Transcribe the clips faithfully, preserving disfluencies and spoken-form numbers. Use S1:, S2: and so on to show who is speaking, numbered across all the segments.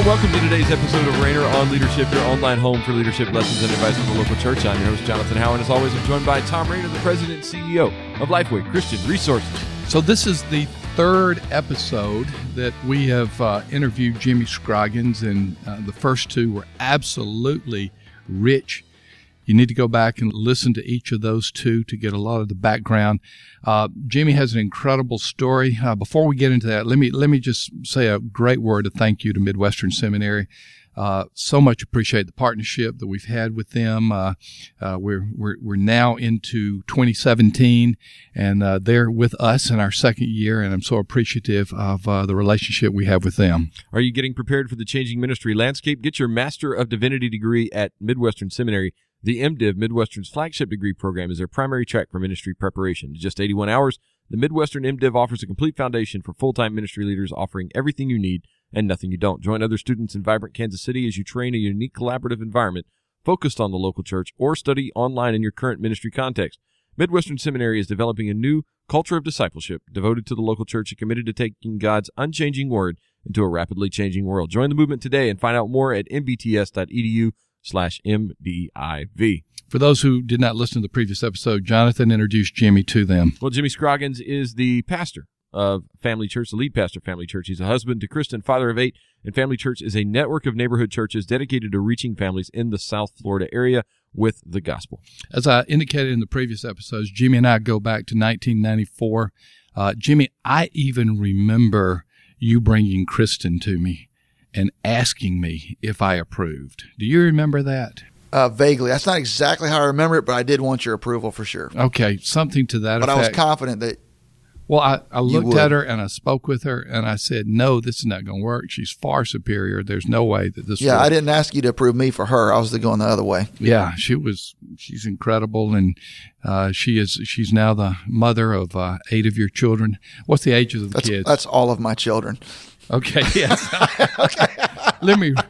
S1: welcome to today's episode of Rainer on Leadership, your online home for leadership lessons and advice from the local church. I'm your host, Jonathan Howe, and as always, I'm joined by Tom Rainer, the President and C E O of Lifeway Christian Resources.
S2: So this is the third episode that we have uh, interviewed Jimmy Scroggins, and uh, the first two were absolutely rich. You need to go back and listen to each of those two to get a lot of the background. Uh, Jimmy has an incredible story. Uh, before we get into that, let me let me just say a great word of thank you to Midwestern Seminary. Uh, so much appreciate the partnership that we've had with them. Uh, uh, we're we're we're now into twenty seventeen, and uh, they're with us in our second year, and I'm so appreciative of uh, the relationship we have with them.
S1: Are you getting prepared for the changing ministry landscape? Get your Master of Divinity degree at Midwestern Seminary. The MDiv, Midwestern's flagship degree program, is their primary track for ministry preparation. In just eighty-one hours, the Midwestern MDiv offers a complete foundation for full-time ministry leaders, offering everything you need and nothing you don't. Join other students in vibrant Kansas City as you train a unique collaborative environment focused on the local church, or study online in your current ministry context. Midwestern Seminary is developing a new culture of discipleship devoted to the local church and committed to taking God's unchanging word into a rapidly changing world. Join the movement today and find out more at m b t s dot e d u slash M D I V.
S2: For those who did not listen to the previous episode, Jonathan introduced Jimmy to them.
S1: Well, Jimmy Scroggins is the pastor of Family Church, the lead pastor of Family Church. He's a husband to Kristen, father of eight, and Family Church is a network of neighborhood churches dedicated to reaching families in the South Florida area with the gospel.
S2: As I indicated in the previous episodes, Jimmy and I go back to nineteen ninety-four. Uh, Jimmy, I even remember you bringing Kristen to me and asking me if I approved. Do you remember that?
S3: Uh, vaguely. That's not exactly how I remember it, but I did want your approval for sure.
S2: Okay, something to that
S3: but
S2: effect.
S3: But I was confident that
S2: Well, I, I looked
S3: would.
S2: at her and I spoke with her and I said, no, this is not going to work. She's far superior. There's no way that this
S3: Yeah,
S2: will.
S3: I didn't ask you to approve me for her. I was going the other way.
S2: Yeah, she was, she's incredible. And uh, she is, she's now the mother of uh, eight of your children. What's the ages of the
S3: That's,
S2: kids?
S3: that's all of my children.
S2: Okay, yes. Okay. Let me,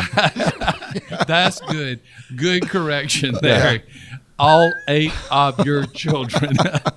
S2: that's good. Good correction there. Yeah. All eight of your children.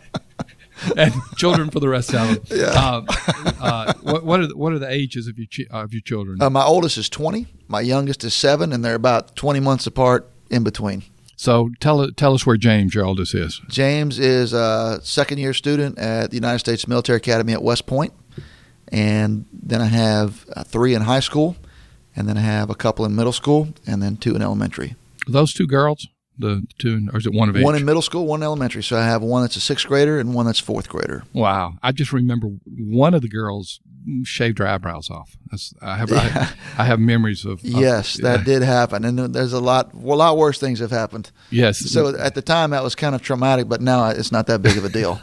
S2: And children for the rest of them.
S3: Yeah.
S2: Uh, uh, what, what are the, what are the ages of your chi- of your children?
S3: Uh, my oldest is twenty. My youngest is seven, and they're about twenty months apart in between.
S2: So tell tell us where James, your oldest, is.
S3: James is a second year student at the United States Military Academy at West Point, and then I have uh, three in high school, and then I have a couple in middle school, and then two in elementary.
S2: Those two girls. The two, or is it one of each?
S3: One in middle school, one in elementary. So I have one that's a sixth grader and one that's fourth grader.
S2: Wow! I just remember one of the girls shaved her eyebrows off. That's, I have, yeah. I, I have memories of. of
S3: yes, that yeah. did happen, and there's a lot, well, a lot worse things have happened.
S2: Yes.
S3: So at the time that was kind of traumatic, but now it's not that big of a deal.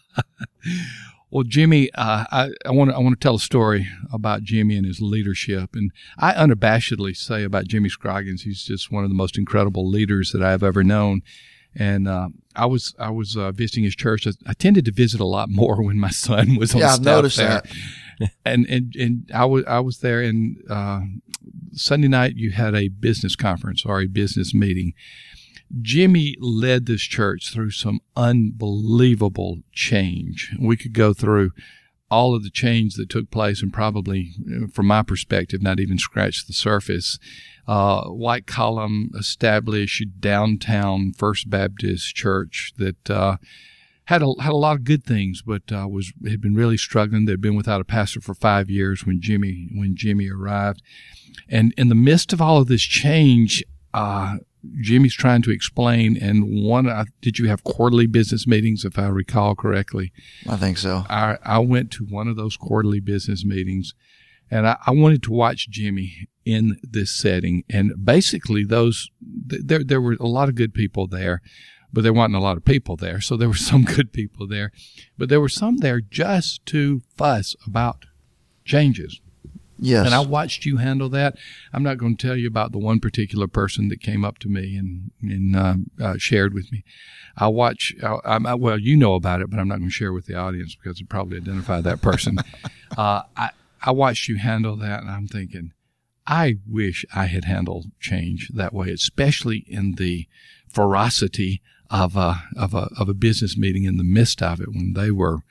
S2: Well, Jimmy, uh, I, I want to I want to tell a story about Jimmy and his leadership, and I unabashedly say about Jimmy Scroggins, he's just one of the most incredible leaders that I've ever known. And uh, I was I was uh, visiting his church. I, I tended to visit a lot more when my son was on
S3: yeah,
S2: staff
S3: I've noticed
S2: there.
S3: that.
S2: And and and I was I was there, and uh, Sunday night you had a business conference or a business meeting. Jimmy led this church through some unbelievable change. We could go through all of the change that took place and probably, from my perspective, not even scratch the surface. Uh, White Column established downtown First Baptist Church that uh, had a had a lot of good things, but uh, was had been really struggling. They'd been without a pastor for five years when Jimmy when Jimmy arrived, and in the midst of all of this change, uh, Jimmy's trying to explain, and one, uh, did you have quarterly business meetings, if I recall correctly?
S3: I think so.
S2: I, I went to one of those quarterly business meetings, and I, I wanted to watch Jimmy in this setting. And basically, those th- there there were a lot of good people there, but there wasn't a lot of people there. So there were some good people there, but there were some there just to fuss about changes.
S3: Yes.
S2: And I watched you handle that. I'm not going to tell you about the one particular person that came up to me and, and uh, uh, shared with me. I watch, I, I, well, you know about it, but I'm not going to share with the audience because it'd probably identify that person. uh, I, I watched you handle that, and I'm thinking, I wish I had handled change that way, especially in the ferocity of a, of a, of a business meeting in the midst of it when they were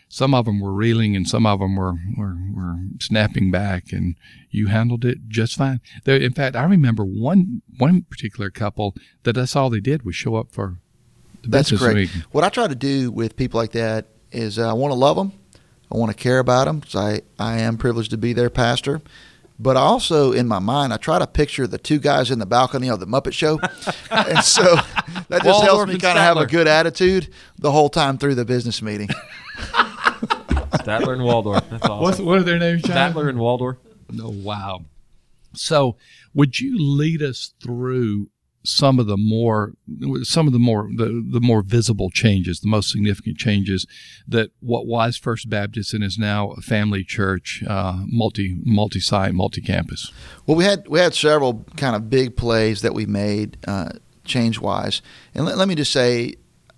S2: some of them were reeling and some of them were, were, were snapping back, and you handled it just fine. There, in fact, I remember one one particular couple that that's all they did was show up for the
S3: That's
S2: business
S3: great.
S2: meeting.
S3: What I try to do with people like that is uh, I want to love them. I want to care about them because I, I am privileged to be their pastor. But also, in my mind, I try to picture the two guys in the balcony of the Muppet Show. And so that just
S1: Waldorf
S3: helps me
S1: and
S3: kind of have a
S1: Statler.
S3: good attitude the whole time through the business meeting.
S1: Statler and Waldorf. That's awesome.
S2: What's, what are their names, John?
S1: Statler and Waldorf.
S2: Oh, wow. So would you lead us through some of the more some of the more the, the more visible changes, the most significant changes that what was First Baptist and is now a family church, uh, multi multi site, multi campus?
S3: Well, we had we had several kind of big plays that we made uh, change wise, and let, let me just say,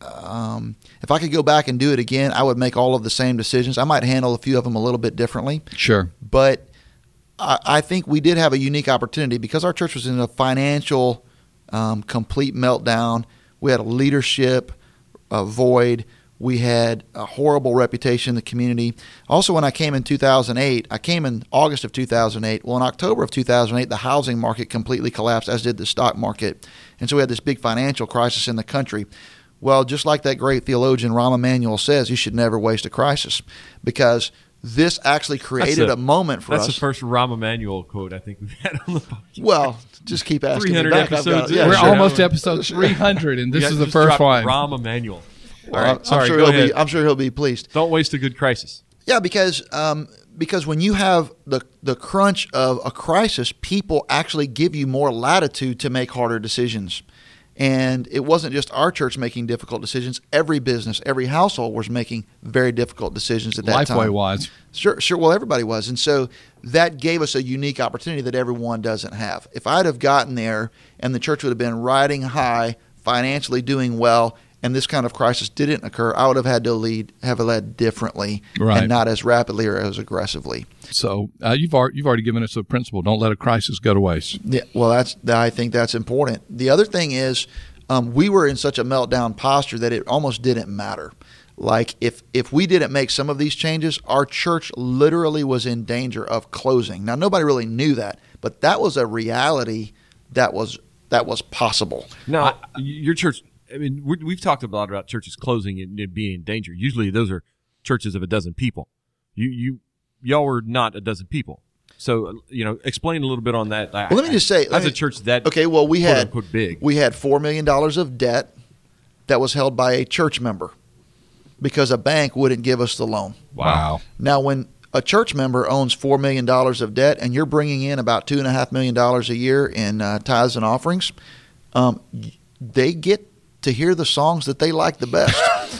S3: um, if I could go back and do it again, I would make all of the same decisions. I might handle a few of them a little bit differently,
S2: Sure.
S3: but I, I think we did have a unique opportunity because our church was in a financial um, complete meltdown. We had a leadership uh, void. We had a horrible reputation in the community. Also, when I came in two thousand eight, I came in August of two thousand eight. Well, in October of two thousand eight, the housing market completely collapsed, as did the stock market. And so we had this big financial crisis in the country. Well, just like that great theologian Rahm Emanuel says, you should never waste a crisis, because this actually created
S1: That's
S3: a,
S1: a-
S3: moment for
S1: That's
S3: us.
S1: the first Rahm Emanuel quote I think we've had on the podcast.
S3: Well, just keep asking
S1: three
S3: me
S1: hundred
S3: back. I've got-
S1: episodes in.
S3: yeah,
S2: We're
S1: sure.
S2: almost to episode three hundred, and this
S1: You
S2: is
S1: guys
S2: the
S1: just
S2: first
S1: dropped
S2: one.
S1: Rahm Emanuel. All
S3: Well,
S1: right,
S3: I'm
S1: sorry,
S3: sure
S1: go
S3: he'll
S1: ahead.
S3: be. I'm sure he'll be pleased.
S1: Don't waste a good crisis.
S3: Yeah, because um, because when you have the the crunch of a crisis, people actually give you more latitude to make harder decisions. And it wasn't just our church making difficult decisions. Every business, every household was making very difficult decisions at that time.
S2: Lifeway wise.
S3: Sure, sure. Well, everybody was. And so that gave us a unique opportunity that everyone doesn't have. If I'd have gotten there and the church would have been riding high, financially doing well, and this kind of crisis didn't occur, I would have had to lead, have led differently,
S2: Right.
S3: and not as rapidly or as aggressively.
S2: So uh, you've already, you've already given us a principle: don't let a crisis go to waste.
S3: Yeah, well, that's I think that's important. The other thing is, um, we were in such a meltdown posture that it almost didn't matter. Like if if we didn't make some of these changes, our church literally was in danger of closing. Now, nobody really knew that, but that was a reality that was that was possible.
S1: Now, your church, I mean, we- we've talked a lot about churches closing and and being in danger. Usually those are churches of a dozen people. You, you, y'all were not a dozen people. So, you know, explain a little bit on that.
S3: Well, let me just say, let
S1: as
S3: me-
S1: a church that,
S3: Okay, well, we
S1: quote
S3: had
S1: unquote big.
S3: we had four million dollars of debt that was held by a church member because a bank wouldn't give us the loan.
S2: Wow.
S3: Now, when a church member owns four million dollars of debt and you're bringing in about two point five million dollars a year in uh, tithes and offerings, um, y- they get to hear the songs that they like the best.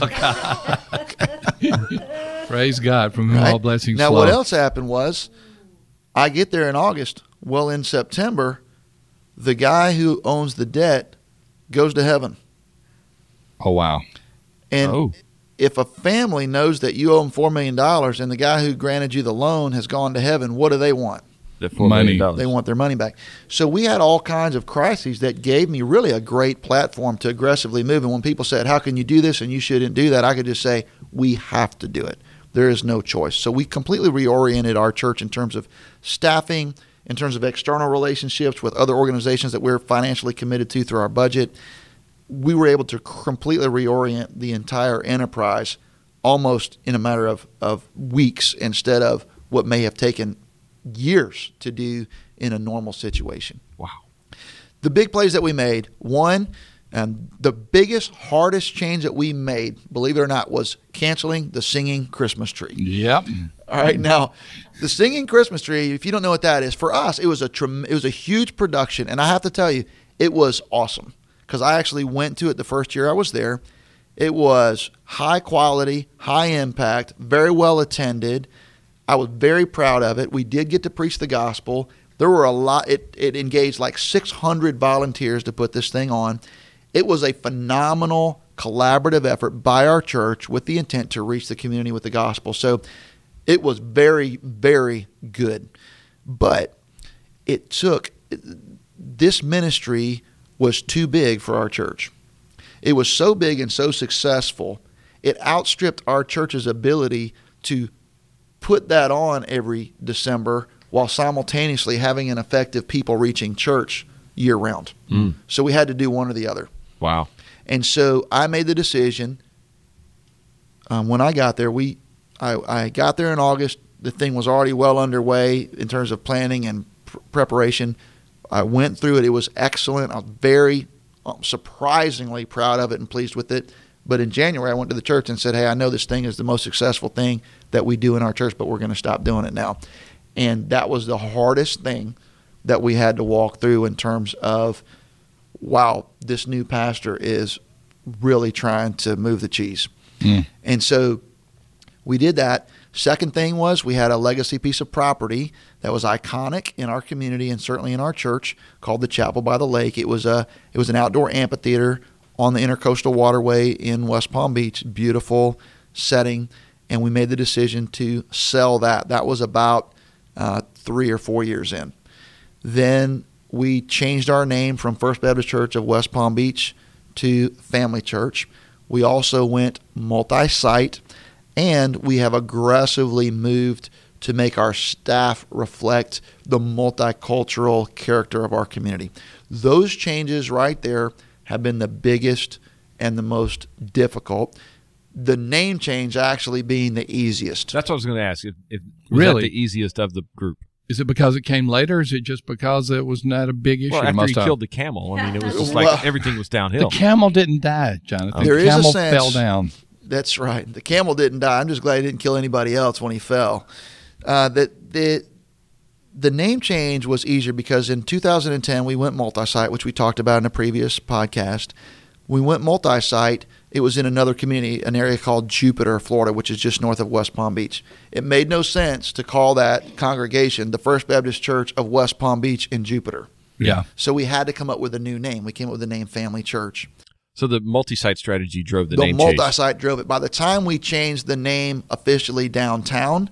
S2: Praise God, from whom
S3: right?
S2: all blessings
S3: Now,
S2: flow.
S3: what else happened was I get there in August. Well, in September, the guy who owns the debt goes to heaven.
S2: Oh, wow.
S3: And
S2: Oh.
S3: if a family knows that you owe them four million dollars and the guy who granted you the loan has gone to heaven, what do they want?
S1: The four
S2: Money.
S1: million dollars.
S3: They want their money back. So we had all kinds of crises that gave me really a great platform to aggressively move. And when people said, how can you do this and you shouldn't do that, I could just say, we have to do it. There is no choice. So we completely reoriented our church in terms of staffing, in terms of external relationships with other organizations that we're financially committed to through our budget. We were able to completely reorient the entire enterprise almost in a matter of, of weeks instead of what may have taken years to do in a normal situation.
S1: Wow.
S3: The big plays that we made, one, and the biggest, hardest change that we made, believe it or not, was canceling the singing Christmas tree.
S2: Yep.
S3: All right, now the singing Christmas tree, if you don't know what that is, for us it was a trem- it was a huge production, and I have to tell you, it was awesome because I actually went to it the first year I was there. It was high quality, high impact, very well attended. I was very proud of it. We did get to preach the gospel. There were a lot. It, it engaged like six hundred volunteers to put this thing on. It was a phenomenal collaborative effort by our church with the intent to reach the community with the gospel. So it was very, very good. But it took, this ministry was too big for our church. It was so big and so successful, it outstripped our church's ability to put that on every December while simultaneously having an effective people reaching church year round. Mm. So we had to do one or the other.
S1: Wow.
S3: And so I made the decision um, when I got there. We I, I got there in August. The thing was already well underway in terms of planning and pr- preparation. I went through it. It was excellent. I was very um, surprisingly proud of it and pleased with it. But in January, I went to the church and said, hey, I know this thing is the most successful thing that we do in our church, but we're going to stop doing it now. And that was the hardest thing that we had to walk through in terms of, wow, this new pastor is really trying to move the cheese. Mm. And so we did that. Second thing was we had a legacy piece of property that was iconic in our community and certainly in our church called the Chapel by the Lake. It was a it was an outdoor amphitheater on the Intercoastal Waterway in West Palm Beach. Beautiful setting. And we made the decision to sell that. That was about uh, three or four years in. Then we changed our name from First Baptist Church of West Palm Beach to Family Church. We also went multi-site, and we have aggressively moved to make our staff reflect the multicultural character of our community. Those changes right there have been the biggest and the most difficult. The name change actually being the easiest.
S1: That's what I was going to ask. If, if was
S2: really?
S1: that the easiest of the group?
S2: Is it because it came later? Or is it just because it was not a big issue?
S1: Well, after
S2: most
S1: he
S2: time?
S1: killed the camel, I mean, it was just like
S3: well,
S1: everything was downhill.
S2: The camel didn't die, Jonathan.
S3: There
S2: the
S3: is a
S2: camel
S3: sense,
S2: fell down.
S3: That's right. The camel didn't die. I'm just glad he didn't kill anybody else when he fell. Uh, that the the name change was easier because in two thousand ten we went multi-site, which we talked about in a previous podcast. We went multi-site. It was in another community, an area called Jupiter, Florida, which is just north of West Palm Beach. It made no sense to call that congregation the First Baptist Church of West Palm Beach in Jupiter.
S2: Yeah.
S3: So we had to come up with a new name. We came up with the name Family Church.
S1: So the multi-site strategy drove the,
S3: the
S1: name
S3: multi-site
S1: change.
S3: multi-site drove it. By the time we changed the name officially downtown,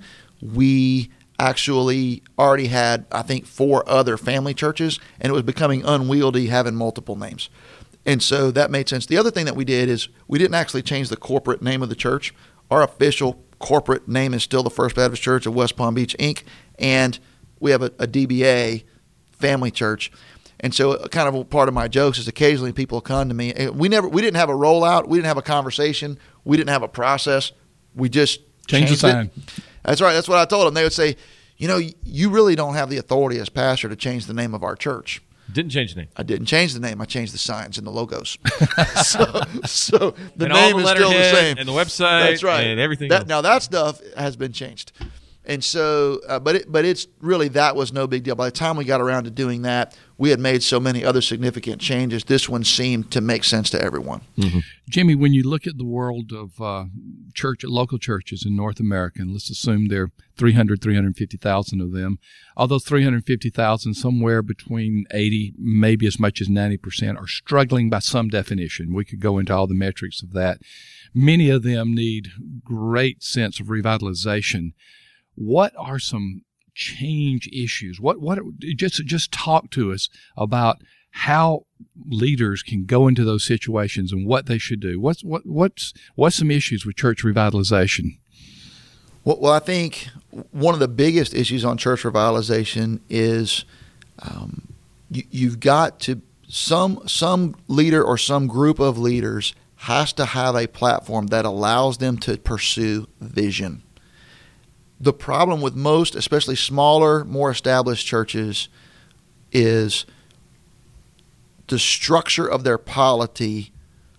S3: we actually already had, I think, four other family churches, and it was becoming unwieldy having multiple names. And so that made sense. The other thing that we did is we didn't actually change the corporate name of the church. Our official corporate name is still the First Baptist Church of West Palm Beach, Incorporated, and we have a, a D B A, Family Church. And so kind of a part of my jokes is occasionally people come to me. We never, we didn't have a rollout. We didn't have a conversation. We didn't have a process. We just
S2: Change
S3: changed
S2: the sign.
S3: it. That's right. That's what I told them. They would say, you know, you really don't have the authority as pastor to change the name of our church.
S1: Didn't change the name.
S3: I didn't change the name. I changed the signs and the logos. so, so the
S1: and
S3: name
S1: all the
S3: is still the same.
S1: And the website.
S3: That's right.
S1: And everything
S3: that,
S1: else.
S3: Now that stuff has been changed. And so, uh, but it, but it's really, that was no big deal. By the time we got around to doing that, we had made so many other significant changes. This one seemed to make sense to everyone.
S2: Mm-hmm. Jimmy, when you look at the world of uh, church, local churches in North America, and let's assume there are three hundred, three hundred fifty thousand of them, of those three hundred fifty thousand, somewhere between eighty, maybe as much as ninety percent are struggling by some definition. We could go into all the metrics of that. Many of them need great sense of revitalization. What are some change issues? What what just just talk to us about how leaders can go into those situations and what they should do. What's what what's what's some issues with church revitalization?
S3: Well, well I think one of the biggest issues on church revitalization is um, you, you've got to some some leader or some group of leaders has to have a platform that allows them to pursue vision. The problem with most, especially smaller, more established churches, is the structure of their polity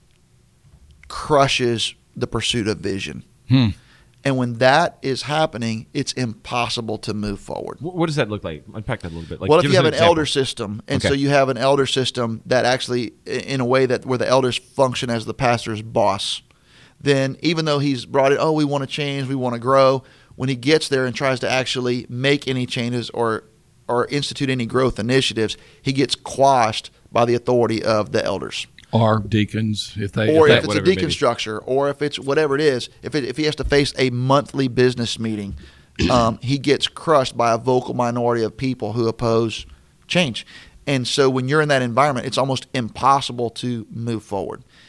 S3: crushes the pursuit of vision. Hmm. And when that is happening, it's impossible to move forward.
S1: What does that look like? Unpack that a little bit. Like,
S3: well, if you have an,
S1: an
S3: elder system, and
S1: okay.
S3: so you have an elder system that actually, in a way that where the elders function as the pastor's boss, then even though he's brought it, oh, we want to change, we want to grow, when he gets there and tries to actually make any changes or or institute any growth initiatives, he gets quashed by the authority of the elders.
S2: Or deacons, if they,
S3: or
S2: if,
S3: if
S2: that,
S3: it's a deacon structure, or if it's whatever it is, if it, if he has to face a monthly business meeting, um, he gets crushed by a vocal minority of people who oppose change. And so when you're in that environment, it's almost impossible to move forward.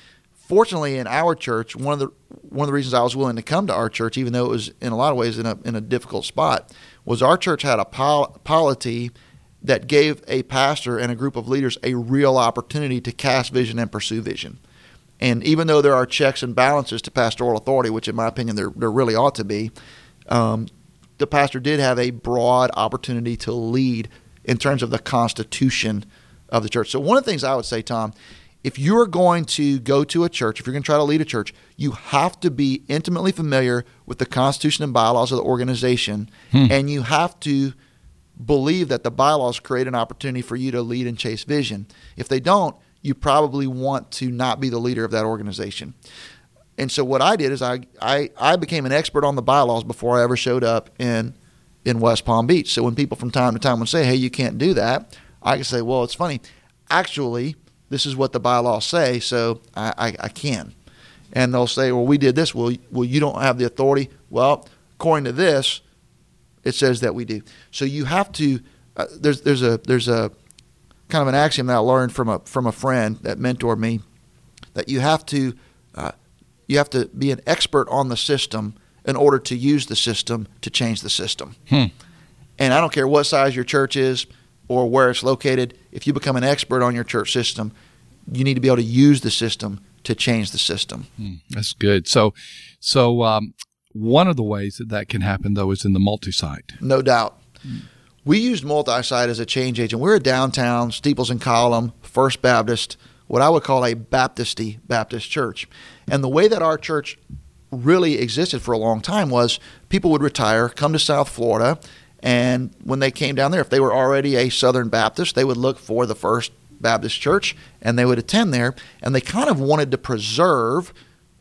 S3: fortunately, in our church, one of the one of the reasons I was willing to come to our church, even though it was in a lot of ways in a in a difficult spot, was our church had a pol- polity that gave a pastor and a group of leaders a real opportunity to cast vision and pursue vision. And even though there are checks and balances to pastoral authority, which in my opinion there there really ought to be, um, the pastor did have a broad opportunity to lead in terms of the constitution of the church. So one of the things I would say, Tom, if you're going to go to a church, if you're going to try to lead a church, you have to be intimately familiar with the constitution and bylaws of the organization, hmm. and you have to believe that the bylaws create an opportunity for you to lead and chase vision. If they don't, you probably want to not be the leader of that organization. And so what I did is I, I, I became an expert on the bylaws before I ever showed up in in West Palm Beach. So when people from time to time would say, hey, you can't do that, I can say, well, it's funny. Actually, this is what the bylaws say, so I, I, I can. And they'll say, well, we did this. Well, well, you don't have the authority. Well, according to this, it says that we do. So you have to. Uh, there's there's a there's a kind of an axiom that I learned from a from a friend that mentored me, that you have to uh, you have to be an expert on the system in order to use the system to change the system.
S2: Hmm.
S3: And I don't care what size your church is or where it's located. If you become an expert on your church system, you need to be able to use the system to change the system.
S2: Hmm. That's good. So, so. Um, One of the ways that that can happen, though, is in the multi-site.
S3: No doubt. Mm. We used multi-site as a change agent. We were downtown, Steeples and Column, First Baptist, what I would call a Baptisty Baptist church. And the way that our church really existed for a long time was people would retire, come to South Florida, and when they came down there, if they were already a Southern Baptist, they would look for the First Baptist Church, and they would attend there. And they kind of wanted to preserve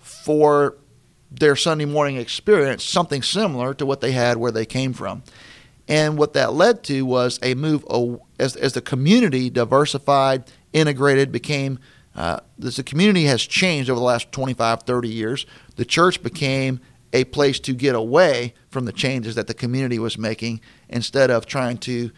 S3: for their Sunday morning experience something similar to what they had where they came from. And what that led to was a move as, as the community diversified, integrated, became, uh, as the community has changed over the last twenty-five, thirty years, the church became a place to get away from the changes that the community was making instead of trying to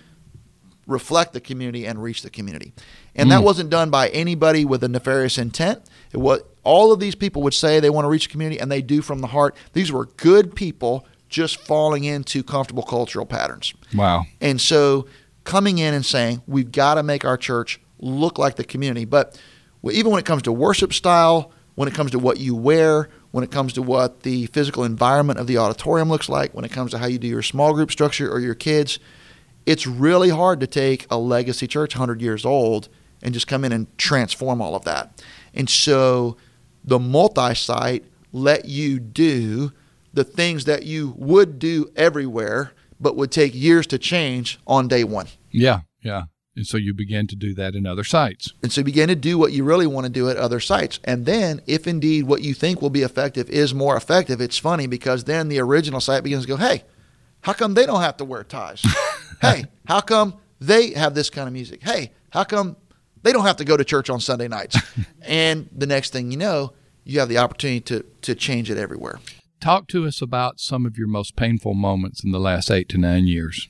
S3: reflect the community and reach the community. And mm. that wasn't done by anybody with a nefarious intent. It was, all of these people would say they want to reach the community, and they do from the heart. These were good people just falling into comfortable cultural patterns.
S2: Wow.
S3: And so coming in and saying, we've got to make our church look like the community. But even when it comes to worship style, when it comes to what you wear, when it comes to what the physical environment of the auditorium looks like, when it comes to how you do your small group structure or your kids, it's really hard to take a legacy church one hundred years old and just come in and transform all of that. And so the multi-site let you do the things that you would do everywhere but would take years to change on day one.
S2: Yeah, yeah. And so you began to do that in other sites.
S3: And so you begin to do what you really want to do at other sites. And then if indeed what you think will be effective is more effective, it's funny because then the original site begins to go, hey, how come they don't have to wear ties? Hey, how come they have this kind of music? Hey, how come they don't have to go to church on Sunday nights? And the next thing you know, you have the opportunity to to change it everywhere.
S2: Talk to us about some of your most painful moments in the last eight to nine years.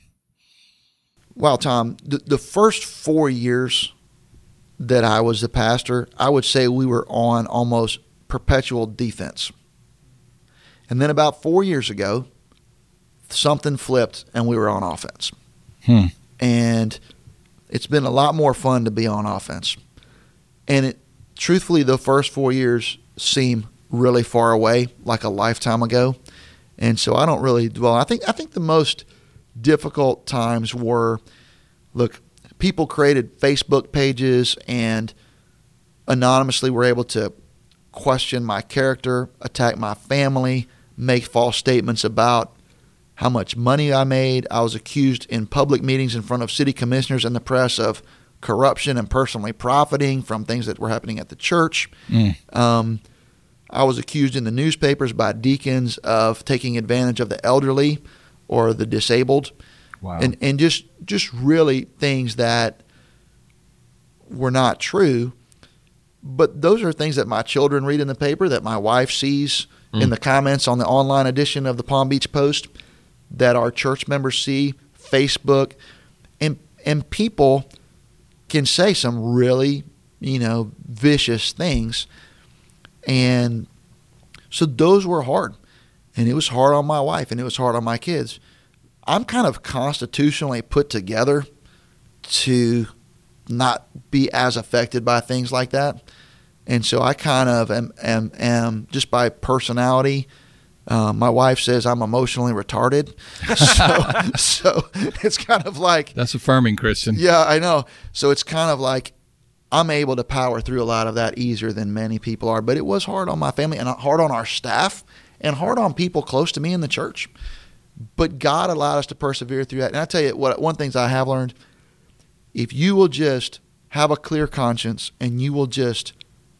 S3: Well, Tom, the, the first four years that I was the pastor, I would say we were on almost perpetual defense. And then about four years ago, something flipped and we were on offense.
S2: Hmm.
S3: And it's been a lot more fun to be on offense. And it, truthfully, the first four years seem really far away, like a lifetime ago. And so I don't really dwell. I think I think the most difficult times were, look, people created Facebook pages and anonymously were able to question my character, attack my family, make false statements about how much money I made. I was accused in public meetings in front of city commissioners and the press of corruption and personally profiting from things that were happening at the church.
S2: Mm.
S3: Um, I was accused in the newspapers by deacons of taking advantage of the elderly or the disabled.
S2: Wow. And
S3: and just just really things that were not true. But those are things that my children read in the paper, that my wife sees mm. in the comments on the online edition of the Palm Beach Post, that our church members see, Facebook, and and people can say some really, you know, vicious things. And so those were hard. And it was hard on my wife, and it was hard on my kids. I'm kind of constitutionally put together to not be as affected by things like that. And so I kind of am, am, am just by personality, uh, my wife says I'm emotionally retarded. So, so it's kind of like...
S2: That's affirming, Christian.
S3: Yeah, I know. So it's kind of like I'm able to power through a lot of that easier than many people are. But it was hard on my family and hard on our staff and hard on people close to me in the church. But God allowed us to persevere through that. And I tell you what, one of the things I have learned, if you will just have a clear conscience and you will just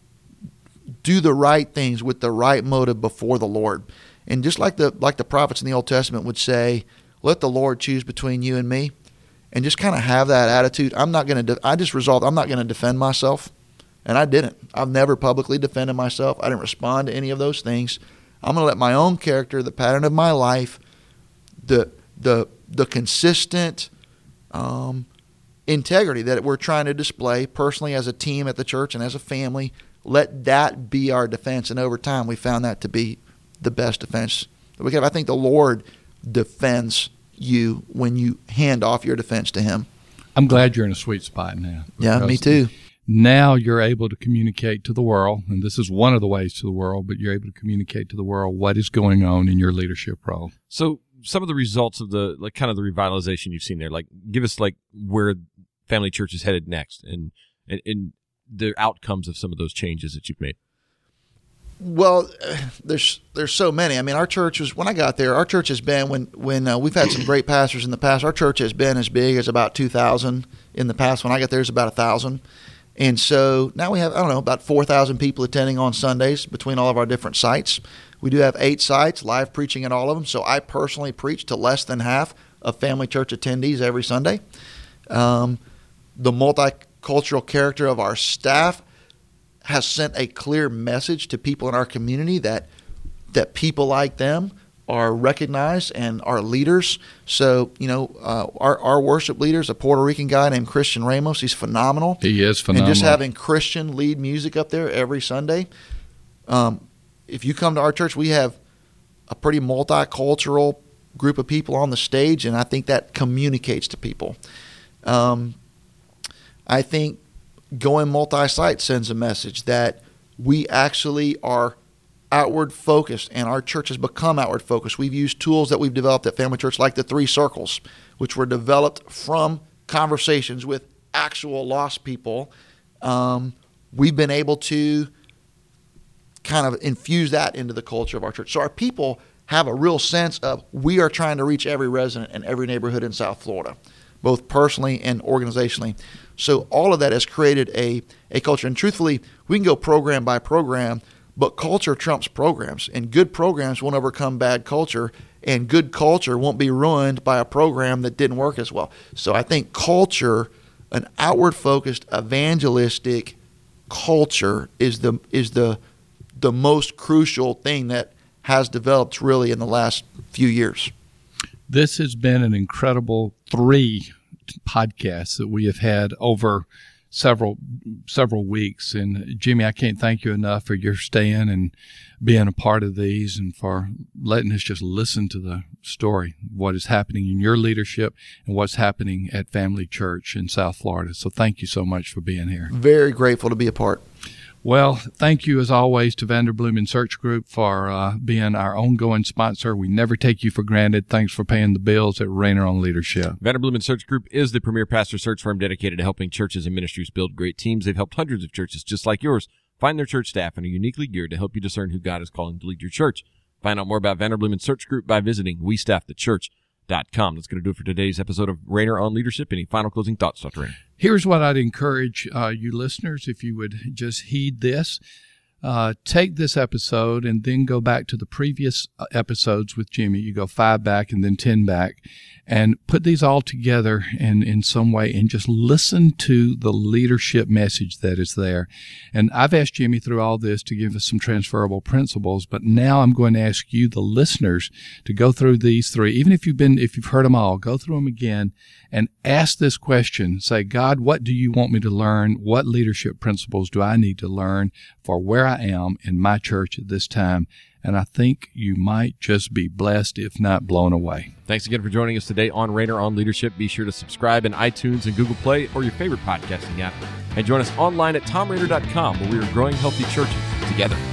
S3: do the right things with the right motive before the Lord. And just like the like the prophets in the Old Testament would say, let the Lord choose between you and me. And just kind of have that attitude. I'm not going to, de- I just resolved I'm not going to defend myself. And I didn't. I've never publicly defended myself. I didn't respond to any of those things. I'm going to let my own character, the pattern of my life, the the the consistent um, integrity that we're trying to display personally as a team at the church and as a family, let that be our defense. And over time, we found that to be the best defense that we have. I think the Lord defends you when you hand off your defense to Him.
S2: I'm glad you're in a sweet spot now.
S3: Yeah, me too.
S2: Now you're able to communicate to the world, and this is one of the ways to the world, but you're able to communicate to the world what is going on in your leadership role.
S1: So some of the results of the, like, kind of the revitalization you've seen there, like, give us, like, where Family Church is headed next and, and, and the outcomes of some of those changes that you've made.
S3: Well, there's there's so many. I mean, our church was, when I got there, our church has been, when, when uh, we've had some great pastors in the past, our church has been as big as about two thousand in the past. When I got there, it was about one thousand. And so now we have, I don't know, about four thousand people attending on Sundays between all of our different sites. We do have eight sites, live preaching at all of them. So I personally preach to less than half of Family Church attendees every Sunday. Um, the multicultural character of our staff has sent a clear message to people in our community that that people like them are recognized and are leaders. So, you know, uh, our, our worship leader is a Puerto Rican guy named Christian Ramos. He's phenomenal.
S2: He is phenomenal.
S3: And just having Christian lead music up there every Sunday. Um, if you come to our church, we have a pretty multicultural group of people on the stage, and I think that communicates to people. Um, I think going multi-site sends a message that we actually are outward focused, and our church has become outward focused. We've used tools that we've developed at Family Church, like the three circles, which were developed from conversations with actual lost people. Um, we've been able to kind of infuse that into the culture of our church. So our people have a real sense of we are trying to reach every resident in every neighborhood in South Florida, both personally and organizationally. So all of that has created a, a culture. And truthfully, we can go program by program, but culture trumps programs. And good programs won't overcome bad culture, and good culture won't be ruined by a program that didn't work as well. So I think culture, an outward-focused, evangelistic culture is the is the the most crucial thing that has developed really in the last few years.
S2: This has been an incredible three podcasts that we have had over several several weeks. And Jimmy, I can't thank you enough for your staying and being a part of these and for letting us just listen to the story, what is happening in your leadership and what's happening at Family Church in South Florida. So thank you so much for being here.
S3: Very grateful to be a part.
S2: Well, thank you as always to Vanderbloemen Search Group for uh, being our ongoing sponsor. We never take you for granted. Thanks for paying the bills at Rainer on Leadership.
S1: Vanderbloemen Search Group is the premier pastor search firm dedicated to helping churches and ministries build great teams. They've helped hundreds of churches just like yours find their church staff and are uniquely geared to help you discern who God is calling to lead your church. Find out more about Vanderbloemen Search Group by visiting we staff the church dot com. That's going to do it for today's episode of Rainer on Leadership. Any final closing thoughts, Doctor Rainer?
S2: Here's what I'd encourage uh, you listeners, if you would just heed this. Uh, take this episode and then go back to the previous episodes with Jimmy. You go five back and then ten back and put these all together in, in some way and just listen to the leadership message that is there. And I've asked Jimmy through all this to give us some transferable principles, but now I'm going to ask you, the listeners, to go through these three. Even if you've been, if you've heard them all, go through them again and ask this question. Say, God, what do you want me to learn? What leadership principles do I need to learn for where I am in my church at this time, and I think you might just be blessed, if not blown away.
S1: Thanks again for joining us today on Rainer on Leadership. Be sure to subscribe in iTunes and Google Play or your favorite podcasting app. And join us online at tom rainer dot com, where we are growing healthy churches together.